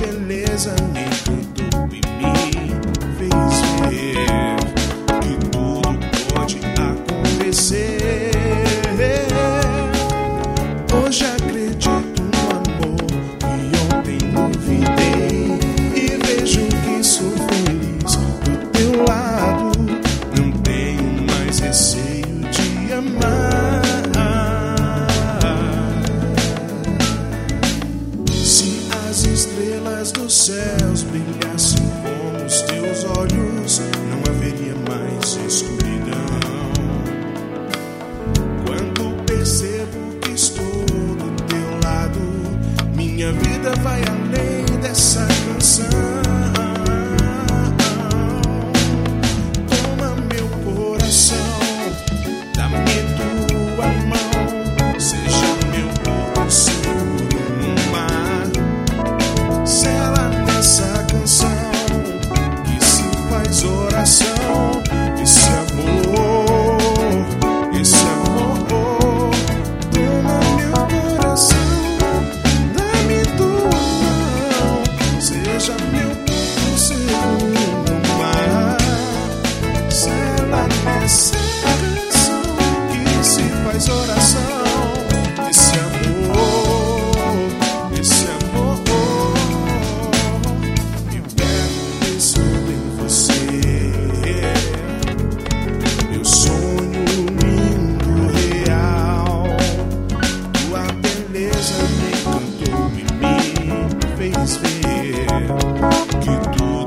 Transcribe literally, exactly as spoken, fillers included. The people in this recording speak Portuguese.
beleza me encantou e me fez ver que tudo pode acontecer. Hoje acredito no amor que ontem duvidei e vejo que sou feliz do teu lado. Não tenho mais receio de amar. Se as estrelas dos céus brilhassem como os teus olhos, não haveria mais escuridão. Quando percebo que estou do teu lado, minha vida vai além dessa canção. Toma meu coração, dá-me tua mão, seja meu porto seguro no mar. Sela nessa canção que se faz oração, esse amor, esse amor. Toma meu coração, dá-me tua mão, seja meu porto seguro no mar. Sela nessa canção que se faz oração, esse amor, esse amor. Eu quero esse mundo em você, meu sonho lindo, real. Tua beleza me encantou e me fez ver que tudo